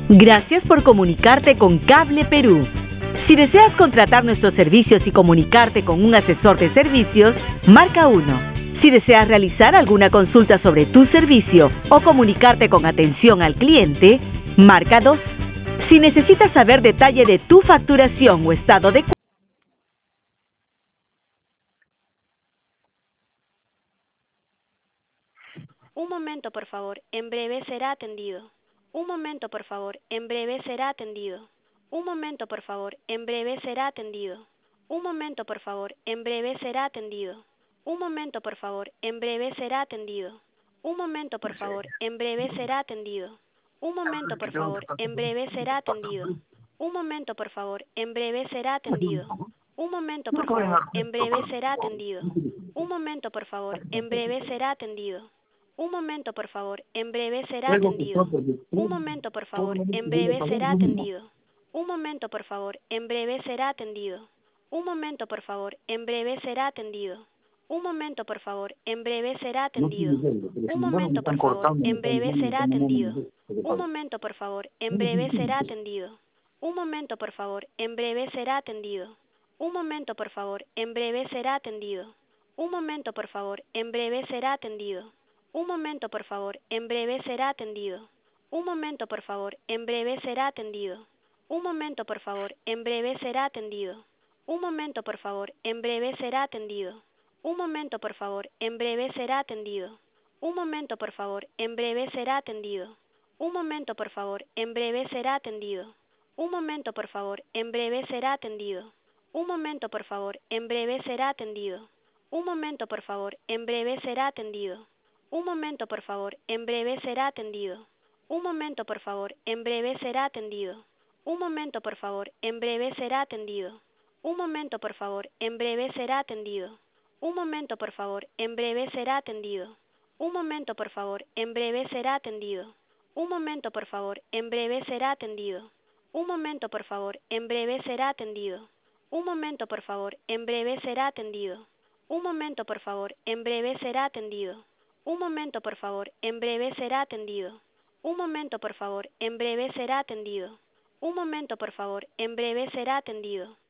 Gracias por comunicarte con Cable Perú. Si deseas contratar nuestros servicios y comunicarte con un asesor de servicios, marca 1. Si deseas realizar alguna consulta sobre tu servicio o comunicarte con atención al cliente, marca 2. Si necesitas saber detalle de tu facturación o estado de cuenta, Un momento, por favor. En breve será atendido. Un momento, por favor. En breve será atendido. Un momento, por favor. En breve será atendido. Un momento, por favor. En breve será atendido. Un momento, por favor. En breve será atendido. Un momento, por favor. En breve será atendido. Un momento, por favor. En breve será atendido. Un momento, por favor. En breve será atendido. Un momento, por favor. En breve será atendido. Un momento, por favor. En breve será atendido. Un momento, por favor. En breve será atendido. Un momento, por favor. En breve será atendido. Un momento, por favor. En breve será atendido. Un momento, por favor. En breve será atendido. Un momento, por favor. En breve será atendido. Un momento, por favor. En breve será atendido. Un momento, por favor. En breve será atendido. Un momento, por favor. En breve será atendido. Un momento, por favor. En breve será atendido. Un momento, por favor. En breve será atendido. Un momento, por favor. En breve será atendido. Un momento, por favor. En breve será atendido. Un momento, por favor. En breve será atendido. Un momento, por favor. En breve será atendido. Un momento, por favor. En breve será atendido. Un momento, por favor. En breve será atendido. Un momento, por favor. En breve será atendido. Un momento, por favor. En breve será atendido. Un momento, por favor. En breve será atendido. Un momento, por favor. En breve será atendido. Un momento, por favor. En breve será atendido. Un momento, por favor. En breve será atendido. Un momento, por favor. En breve será atendido. Un momento, por favor. En breve será atendido. Un momento, por favor. En breve será atendido. Un momento, por favor. En breve será atendido. Un momento, por favor. En breve será atendido. Un momento, por favor. En breve será atendido. Un momento, por favor. En breve será atendido. Un momento, por favor. En breve será atendido. Un momento, por favor. En breve será atendido. Un momento, por favor. En breve será atendido. Un momento, por favor. En breve será atendido.